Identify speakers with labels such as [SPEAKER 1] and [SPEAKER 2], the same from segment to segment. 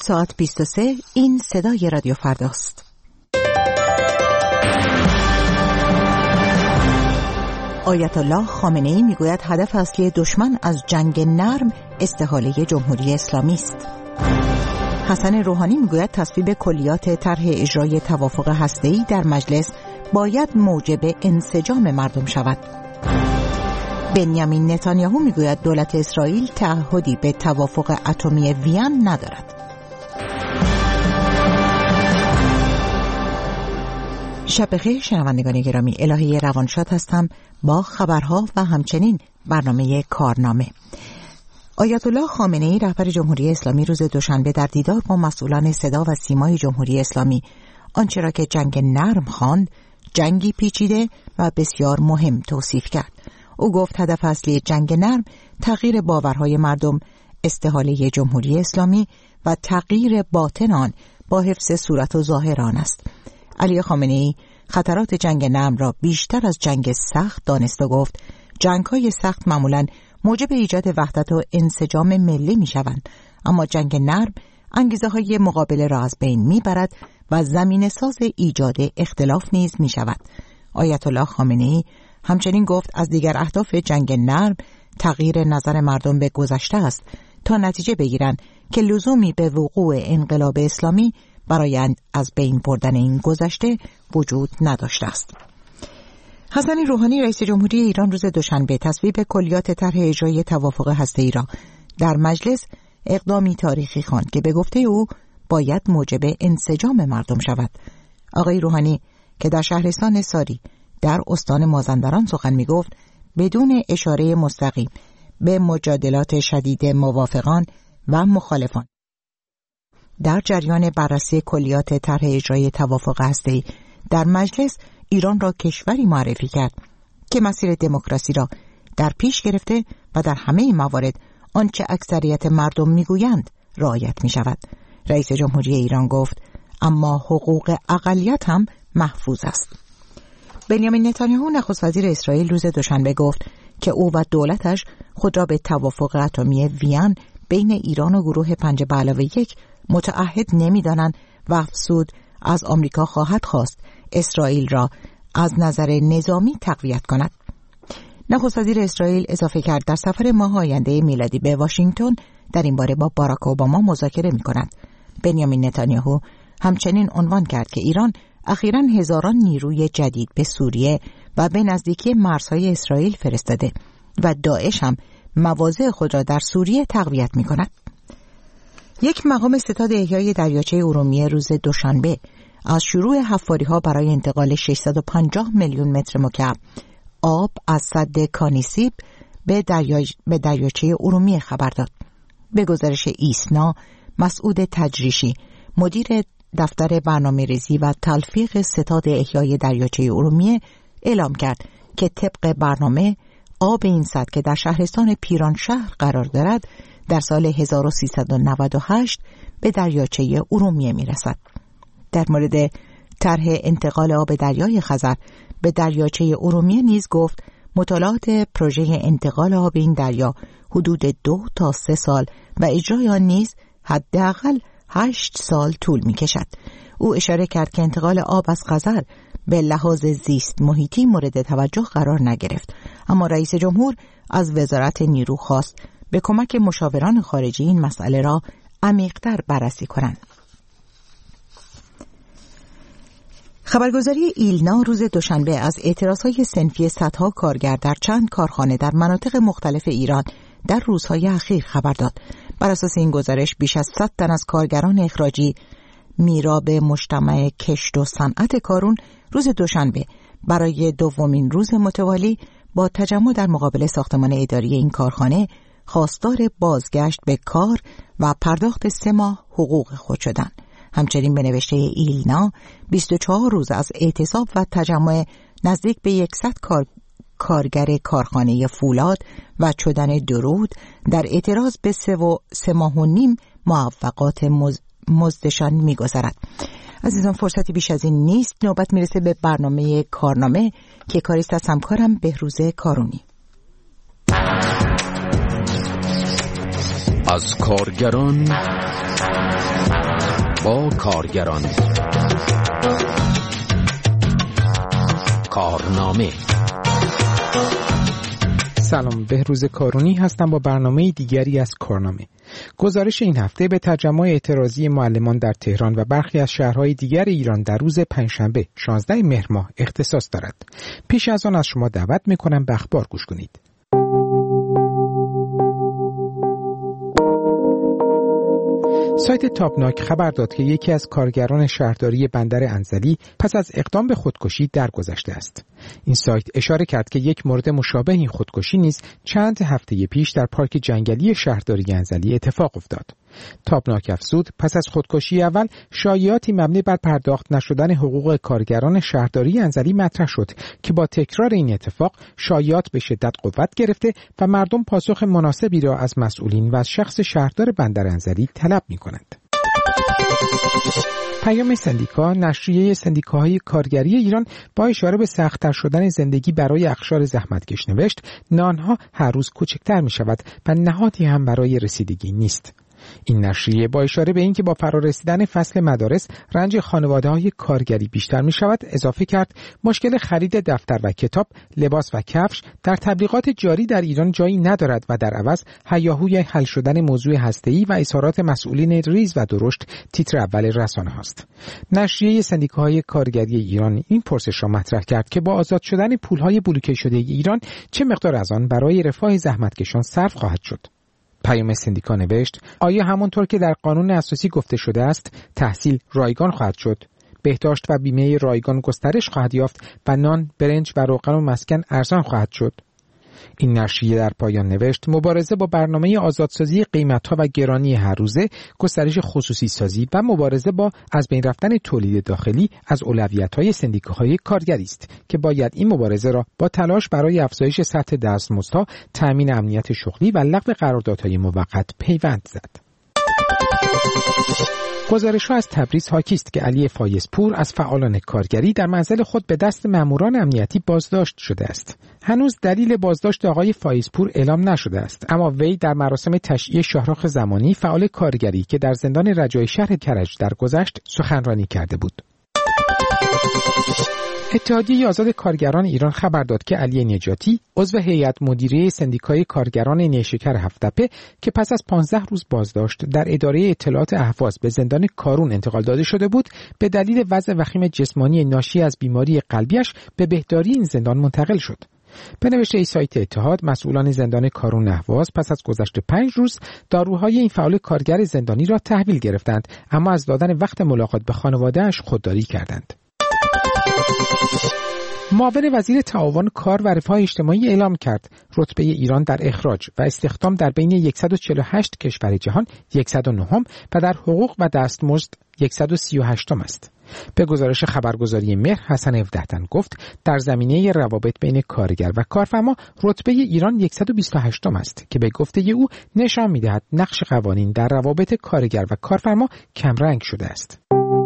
[SPEAKER 1] ساعت 23 این صدای رادیو فرداست. آیت الله خامنه‌ای میگوید هدف اصلی دشمن از جنگ نرم استحاله جمهوری اسلامی است. حسن روحانی میگوید تصویب کلیات طرح اجرای توافق هسته‌ای در مجلس باید موجب انسجام مردم شود. بنیامین نتانیاهو میگوید دولت اسرائیل تعهدی به توافق اتمی وین ندارد. شب بخیر شنوندگان گرامی، الهه روانشاد هستم با خبرها و همچنین برنامه کارنامه. آیت الله خامنه‌ای رهبر جمهوری اسلامی روز دوشنبه در دیدار با مسئولان صدا و سیمای جمهوری اسلامی آنچه را که جنگ نرم خواند جنگی پیچیده و بسیار مهم توصیف کرد. او گفت هدف اصلی جنگ نرم تغییر باورهای مردم، استحاله جمهوری اسلامی و تغییر باطن آن با حفظ صورت و ظاهر آن است. علی خامنه‌ای خطرات جنگ نرم را بیشتر از جنگ سخت دانست و گفت جنگ‌های سخت معمولاً موجب ایجاد وحدت و انسجام ملی می‌شوند، اما جنگ نرم انگیزه‌های مقابله را از بین می‌برد و زمینه‌ساز ایجاد اختلاف نیز می‌شود. آیت الله خامنه‌ای همچنین گفت از دیگر اهداف جنگ نرم تغییر نظر مردم به گذشته است تا نتیجه بگیرند که لزومی به وقوع انقلاب اسلامی برای از بین بردن این گذشته وجود نداشته است. حسن روحانی رئیس جمهوری ایران روز دوشنبه تصویب کلیات طرح اجرای توافق هسته‌ای را در مجلس اقدامی تاریخی خواند که به گفته او باید موجب انسجام مردم شود. آقای روحانی که در شهرستان ساری در استان مازندران سخن می‌گفت بدون اشاره مستقیم به مجادلات شدید موافقان و مخالفان در جریان بررسی کلیات طرح اجرای توافق هسته‌ای در مجلس ایران را کشوری معرفی کرد که مسیر دموکراسی را در پیش گرفته و در همه موارد آنچه اکثریت مردم میگویند رعایت می‌شود. رئیس جمهوری ایران گفت اما حقوق اقلیت هم محفوظ است. بنیامین نتانیاهو نخست وزیر اسرائیل روز دوشنبه گفت که او و دولتش خود را به توافق اتمی وین بین ایران و گروه 5+1 متعهد نمی‌دانند و افزود از آمریکا خواهد خواست اسرائیل را از نظر نظامی تقویت کند. نخست وزیر اسرائیل اضافه کرد در سفر ماه آینده میلادی به واشنگتن در این باره با باراک اوباما مذاکره می‌کند. بنیامین نتانیاهو همچنین عنوان کرد که ایران اخیراً هزاران نیروی جدید به سوریه و به نزدیکی مرزهای اسرائیل فرستاده و داعش هم مواضع خود را در سوریه تقویت می‌کند. یک مقام ستاد احیای دریاچه ارومیه روز دوشنبه از شروع حفاری‌ها برای انتقال 650 میلیون متر مکعب آب از سد کانیسیب به دریاچه ارومیه خبر داد. به گزارش ایسنا، مسعود تجریشی مدیر دفتر برنامه‌ریزی و تلفیق ستاد احیای دریاچه ارومیه اعلام کرد که طبق برنامه آب این سد که در شهرستان پیرانشهر قرار دارد در سال 1398 به دریاچه ارومیه میرسد. در مورد طرح انتقال آب دریای خزر به دریاچه ارومیه نیز گفت مطالعات پروژه انتقال آب این دریا حدود 2 تا 3 سال و اجرای آن نیز حداقل 8 سال طول می‌کشد. او اشاره کرد که انتقال آب از خزر به لحاظ زیست محیطی مورد توجه قرار نگرفت، اما رئیس جمهور از وزارت نیرو خواست به کمک مشاوران خارجی این مسئله را عمیق‌تر بررسی کنند. خبرگزاری ایلنا روز دوشنبه از اعتراضهای صنفی صدها کارگر در چند کارخانه در مناطق مختلف ایران در روزهای اخیر خبر داد. بر اساس این گزارش بیش از 100 تن از کارگران اخراجی میراب مجتمع کشت و صنعت کارون روز دوشنبه برای دومین روز متوالی با تجمع در مقابل ساختمان اداری این کارخانه خواستار بازگشت به کار و پرداخت 3 ماه حقوق خود شدند. همچنین به نوشته ایلنا 24 روز از اعتصاب و تجمع نزدیک به 100 کارگر کارخانه فولاد و چدن درود در اعتراض به 3 ماه و نیم موفقات مزدشان می‌گذرد. عزیزان فرصتی بیش از این نیست، نوبت میرسه به برنامه کارنامه که کاریست از همکارم بهروز کارونی.
[SPEAKER 2] از کارگران با کارگران. کارنامه.
[SPEAKER 3] سلام، بهروز کارونی هستم با برنامه دیگری از کارنامه. گزارش این هفته به تجمع اعتراضی معلمان در تهران و برخی از شهرهای دیگر ایران در روز پنجشنبه 16 مهر ماه اختصاص دارد. پیش از آن از شما دعوت می‌کنم به اخبار گوش کنید. سایت تابناک خبر داد که یکی از کارگران شهرداری بندر انزلی پس از اقدام به خودکشی درگذشته است. این سایت اشاره کرد که یک مورد مشابه این خودکشی نیز چند هفته پیش در پارک جنگلی شهرداری انزلی اتفاق افتاد. تابناک افزود پس از خودکشی اول شایعاتی مبنی بر پرداخت نشدن حقوق کارگران شهرداری انزلی مطرح شد که با تکرار این اتفاق شایعات به شدت قوت گرفته و مردم پاسخ مناسبی را از مسئولین و از شخص شهردار بندر انزلی طلب می‌کنند. پیام سندیکا، نشریه سندیکاهای کارگری ایران، با اشاره به سخت‌تر شدن زندگی برای اقشار زحمتکش نوشت: نانها هر روز کوچکتر می‌شود و نهادی هم برای رسیدگی نیست. این نشریه با اشاره به اینکه با فرارسیدن فصل مدارس رنج خانواده‌های کارگری بیشتر می‌شود اضافه کرد مشکل خرید دفتر و کتاب، لباس و کفش در تبلیغات جاری در ایران جایی ندارد و در عوض هیاهوی حل شدن موضوع هسته‌ای و اظهارات مسئولین ریز و درشت تیتر اول رسانه‌هاست. نشریه سندیکاهای کارگری ایران این پرسش را مطرح کرد که با آزاد شدن پول‌های بلوکه شده ایران چه مقدار از آن برای رفاه زحمتکشان صرف خواهد شد. پیام سندیکا نوشت: آیا همانطور که در قانون اساسی گفته شده است تحصیل رایگان خواهد شد، بهداشت و بیمه رایگان گسترش خواهد یافت و نان، برنج و روغن و مسکن ارزان خواهد شد؟ این نشریه در پایان نوشت مبارزه با برنامه آزادسازی قیمت‌ها و گرانی هر روزه، گسترش خصوصی سازی و مبارزه با از بین رفتن تولید داخلی از اولویت‌های سندیکاهای کارگری است که باید این مبارزه را با تلاش برای افزایش سطح دستمزدها، تأمین امنیت شغلی و لغو قراردادهای موقت پیوند زد. گزارش‌ها از تبریز حاکی است که علی فایزپور از فعالان کارگری در منزل خود به دست ماموران امنیتی بازداشت شده است. هنوز دلیل بازداشت آقای فایزپور اعلام نشده است، اما وی در مراسم تشییع شاهرخ زمانی فعال کارگری که در زندان رجای شهر کرج درگذشت سخنرانی کرده بود. اتحادیه آزاد کارگران ایران خبر داد که علی نجاتی، عضو هیئت مدیره سندیکای کارگران نیشکر هفت‌تپه که پس از 15 روز بازداشت در اداره اطلاعات اهواز به زندان کارون انتقال داده شده بود، به دلیل وضع وخیم جسمانی ناشی از بیماری قلبیش به بهداری این زندان منتقل شد. به نوشته سایت اتحاد، مسئولان زندان کارون اهواز پس از گذشت 5 روز داروهای این فعال کارگر زندانی را تحویل گرفتند، اما از دادن وقت ملاقات به خانواده‌اش خودداری کردند. معاون وزیر تعاون کار و رفاه اجتماعی اعلام کرد رتبه ایران در اخراج و استخدام در بین 148 کشور جهان 109م و در حقوق و دستمزد 138م است. به گزارش خبرگزاری مهر، حسن 17 تن گفت در زمینه روابط بین کارگر و کارفرما رتبه ایران 128م است که به گفته او نشان می‌دهد نقش قوانین در روابط کارگر و کارفرما کمرنگ شده است.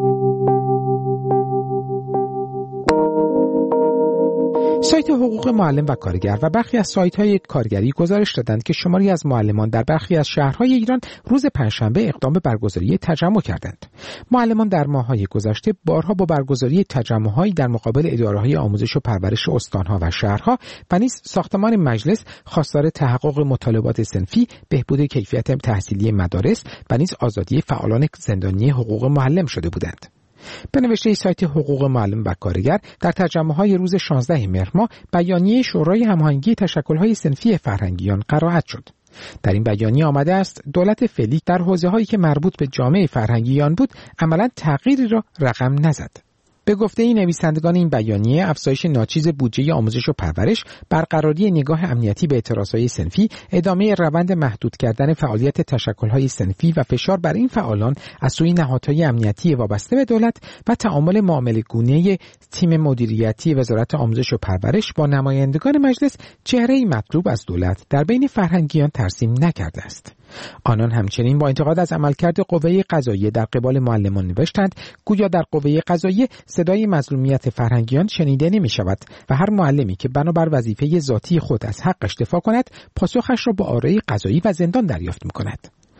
[SPEAKER 3] سایت حقوق معلم و کارگر و برخی از سایت‌های کارگری گزارش دادند که شماری از معلمان در برخی از شهرهای ایران روز پنجشنبه اقدام به برگزاری تجمع کردند. معلمان در ماه‌های گذشته بارها با برگزاری تجمع‌هایی در مقابل اداره‌های آموزش و پرورش استان‌ها و شهرها و نیز ساختمان مجلس خواستار تحقق مطالبات صنفی، بهبود کیفیت تحصیلی مدارس و نیز آزادی فعالان زندانی حقوق معلم شده بودند. به نوشته سایت حقوق معلم و کارگر، در تجمع‌های روز 16 مهر ماه بیانیه شورای هماهنگی تشکل‌های صنفی فرهنگیان قرائت شد. در این بیانیه آمده است دولت فعلی در حوزه‌هایی که مربوط به جامعه فرهنگیان بود عملاً تغییری را رقم نزد. به گفته این نویسندگان این بیانیه، افزایش ناچیز بودجه آموزش و پرورش، برقراری نگاه امنیتی به اعتراضهای صنفی، ادامه روند محدود کردن فعالیت تشکل‌های صنفی و فشار بر این فعالان از سوی نهادهای امنیتی وابسته به دولت و تعامل معامله‌گونه تیم مدیریتی وزارت آموزش و پرورش با نمایندگان مجلس چهره‌ای مطلوب از دولت در بین فرهنگیان ترسیم نکرده است. آنان همچنین با انتقاد از عملکرد قوه قضاییه در قبال معلمان نوشتند گویا در قوه قضاییه صدای مظلومیت فرهنگیان شنیده نمی شود و هر معلمی که بنابر وظیفه ذاتی خود از حقش دفاع کند پاسخش را با آرای قضایی و زندان دریافت می کند.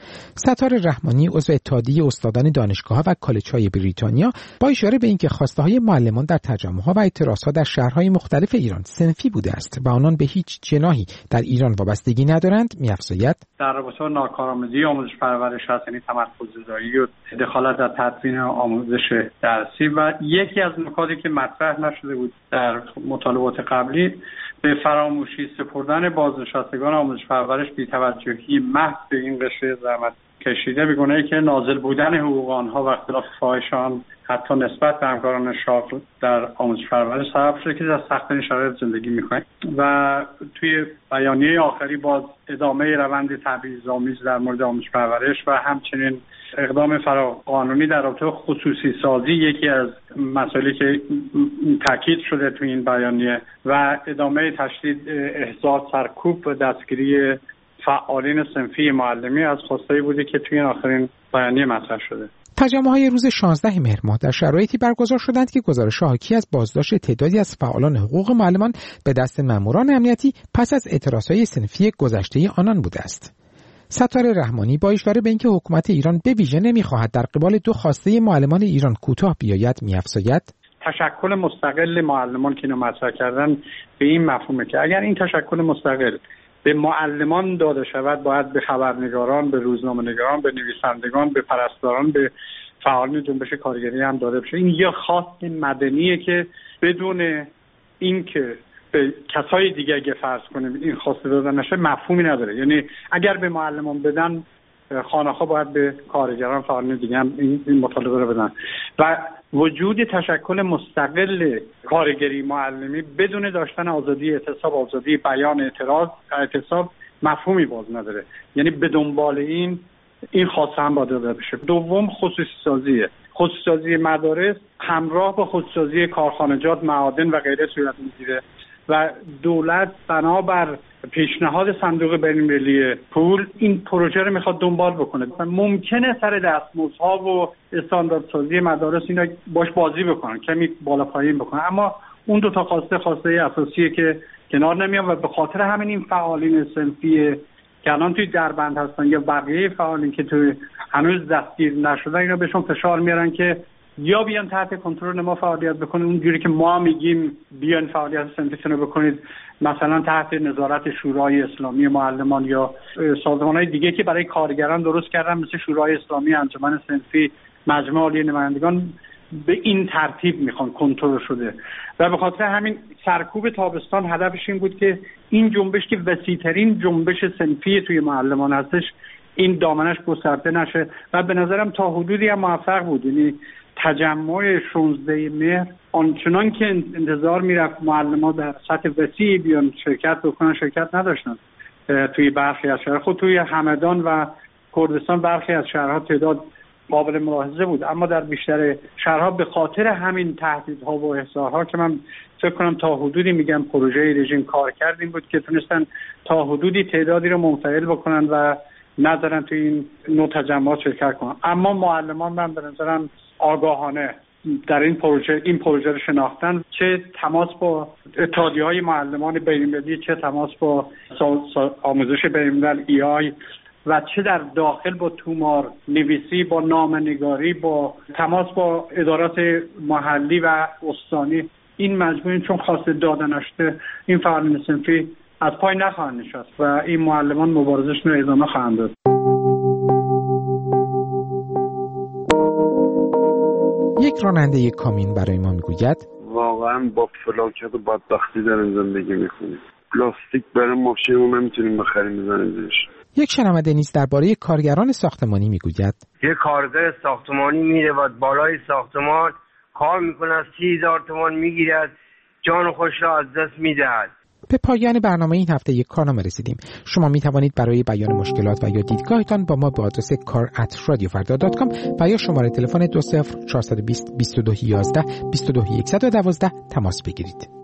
[SPEAKER 3] ستار رحمانی عضو اتحادیه استادان دانشگاه‌ها و کالج‌های بریتانیا با اشاره به اینکه خواسته‌های معلمان در تجمع‌ها و اعتراضات در شهرهای مختلف ایران صنفی بوده است و آنان به هیچ جناحی در ایران وابستگی ندارند می‌افزاید
[SPEAKER 4] در رابطه با ناکارآمدی آموزش پرورش هست، یعنی تمرکزگذاری و دخالت در تدوین آموزش درسی و یکی از نکاتی که مطرح نشده بود در مطالبات قبلی به فراموشی سپردن بازنشستگان آموزش پرورش بی‌توجهی محض به این قشر زحمت کشیده به گونه‌ای که نازل بودن حقوق آنها و اختلاف فاحشان حتی نسبت به همکاران شاغل در آموزش پرورش سبب شده که در سخت‌ترین شرایط زندگی می‌کنند و توی بیانیه آخری باز ادامه روند تبعیض‌آمیز در مورد آموزش پرورش و همچنین اقدام فراقانونی در رابطه خصوصی سازی یکی از مسائلی که تاکید شده توی این بیانیه و ادامه تشدید احضار سرکوب و دستگیری فعالین صنفی معلمی از خواسته‌ای بوده که توی این آخرین بیانیه مطرح شده.
[SPEAKER 3] تجمع‌های روز 16 مهر ماه در شرایطی برگزار شدند که گزارش‌ها حاکی از بازداشت تعدادی از فعالان حقوق معلمان به دست ماموران امنیتی پس از اعتراضات صنفی گذشته آنان بوده است. ستار رحمانی با اشاره به اینکه حکومت ایران به ویژه نمی‌خواهد در قبال دو خواسته معلمان ایران کوتاه بیاید می‌افزاید
[SPEAKER 4] تشکل مستقل معلمان که اینو مطرح کردن به این مفهومه که اگر این تشکل مستقل به معلمان داده شود باید به خبرنگاران، به روزنامه‌نگاران، به نویسندگان، به پرستاران، به فعالین جنبش کارگری هم داده بشه. این یه خواست مدنیه که بدون اینکه به کسای دیگه اگه فرض کنیم این خواسته دادن نشه مفهومی نداره. یعنی اگر به معلمان بدن خانه‌ها باید به کارگران فعالین دیگه هم این مطالبه رو بدن و وجود تشکل مستقل کارگری معلمی بدون داشتن آزادی اعتصاب، آزادی بیان، اعتصاب مفهومی باز نداره. یعنی به دنبال این خواسته هم باید داده بشه. دوم خصوصی سازی مدارس همراه با خصوصی سازی کارخانجات، معادن و غیره صورت میگیره و دولت بنابر پیشنهاد صندوق بین‌المللی پول این پروژه رو میخواد دنبال بکنه. ممکنه سر دستمزدها و استانداردسازی مدارس اینا باش بازی بکنن، کمی بالا پایین بکنن، اما اون دو تا خواسته اساسیه که کنار نمیاد و به خاطر همین این فعالین صنفی که الان توی دربند هستن یا بقیه فعالین که توی هنوز دستگیر نشدن اینا بهشون فشار میارن که یا بیان تحت کنترل ما فعالیت بکنید اونجوری که ما میگیم بیان فعالیت صنفیتون رو بکنید، مثلا تحت نظارت شورای اسلامی معلمان یا سازمان‌های دیگه که برای کارگران درست کردن مثل شورای اسلامی، انجمن صنفی، مجمع عالی نمایندگان، به این ترتیب میخوان کنترل شده و به خاطر همین سرکوب تابستان هدفش این بود که این جنبش که وسیع‌ترین جنبش صنفی توی معلمان هستش این دامنش گسترده نشه و به نظرم تا حدودی هم موفق بود. یعنی تجمع 16 مهر آنچنان که انتظار میرفت معلمان در سطح وسیعی بیان شرکت نداشتن. توی برخی از شهرها، خود توی همدان و کردستان برخی از شهرها تعداد قابل ملاحظه بود، اما در بیشتر شهرها به خاطر همین تهدیدها و احضارها که من فکر کنم تا حدودی میگم پروژه رژیم کار کردیم بود که تونستن تا حدودی تعدادی رو منفعل بکنن و نذارن توی این نوع تجمعات شرکت کنن. اما معلمان من به نظرم آگاهانه در این پروژه رو شناختن، چه تماس با اتحادیه‌های معلمان بین‌المللی، چه تماس با آموزش بین‌الملل EI و چه در داخل با تومار نویسی، با نامه‌نگاری، با تماس با ادارات محلی و استانی، این مجموعه چون خواسته داده نشده این فعالین صنفی از پای نخواهند نشست و این معلمان مبارزشون رو ادامه خواهند داد.
[SPEAKER 3] یک راننده کامیون برای ما میگوید
[SPEAKER 5] واقعا با فلاکت و بدبختی در زندگی میکنیم. پلاستیک برای ماشینمون نمیتونیم بخریم بزنیم زیرش.
[SPEAKER 3] یک شنونده نیز درباره کارگران ساختمانی میگوید
[SPEAKER 6] یک کارگر ساختمانی میره و بالای ساختمان کار میکنه، 30,000 تومان میگیرد، جان خودش را از دست میدهد.
[SPEAKER 3] به پایان برنامه این هفته یک کارنامه رسیدیم. شما می توانید برای بیان مشکلات و یا دیدگاهتان با ما به آدرس kar@radiofarda.com و یا شماره تلفن 20 420 22 11 22 112 تماس بگیرید.